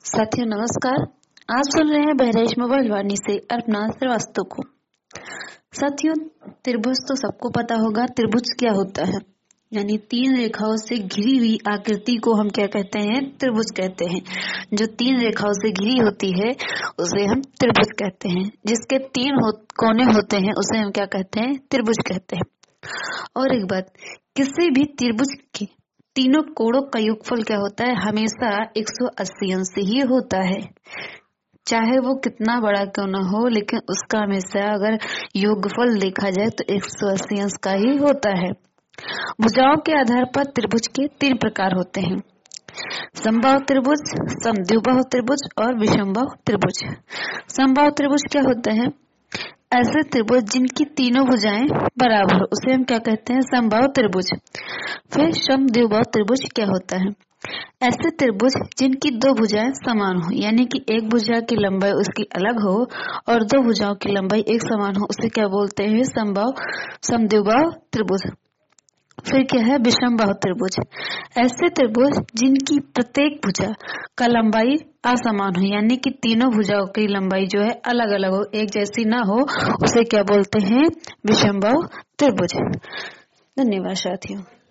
साथियों नमस्कार। आप सुन रहे हैं बहराइच मोबाइल वाणी से अर्पणा श्रीवास्तव को। साथियों, त्रिभुज तो सबको पता होगा। त्रिभुज क्या होता है? यानी तीन रेखाओं से घिरी हुई आकृति को हम क्या कहते हैं? त्रिभुज कहते हैं। जो तीन रेखाओं से घिरी होती है उसे हम त्रिभुज कहते हैं। जिसके कोने होते हैं उसे हम क्या कहते हैं? त्रिभुज कहते हैं। और एक बात, किसी भी त्रिभुज के तीनों कोणों का योगफल क्या होता है? हमेशा 180 अंश ही होता है। चाहे वो कितना बड़ा क्यों ना हो, लेकिन उसका हमेशा अगर योगफल देखा जाए तो 180 अंश का ही होता है। भुजाओं के आधार पर त्रिभुज के तीन प्रकार होते हैं: समबाहु त्रिभुज, समद्विबाहु त्रिभुज और विषमबाहु त्रिभुज। समबाहु त्रिभुज क्या होते हैं? ऐसे त्रिभुज जिनकी तीनों भुजाएं बराबर हो उसे हम क्या कहते हैं? समबाहु त्रिभुज। फिर समद्विबाहु त्रिभुज क्या होता है? ऐसे त्रिभुज जिनकी दो भुजाएं समान हो, यानी कि एक भुजा की लंबाई उसकी अलग हो और दो भुजाओं की लंबाई एक समान हो, उसे क्या बोलते हैं? समद्विबाहु त्रिभुज। फिर क्या है? विषमबाहु त्रिभुज। ऐसे त्रिभुज जिनकी प्रत्येक भुजा का लंबाई असमान हो, यानी कि तीनों भुजाओं की लंबाई जो है अलग अलग हो, एक जैसी ना हो, उसे क्या बोलते हैं? विषमबाहु त्रिभुज। धन्यवाद साथियों।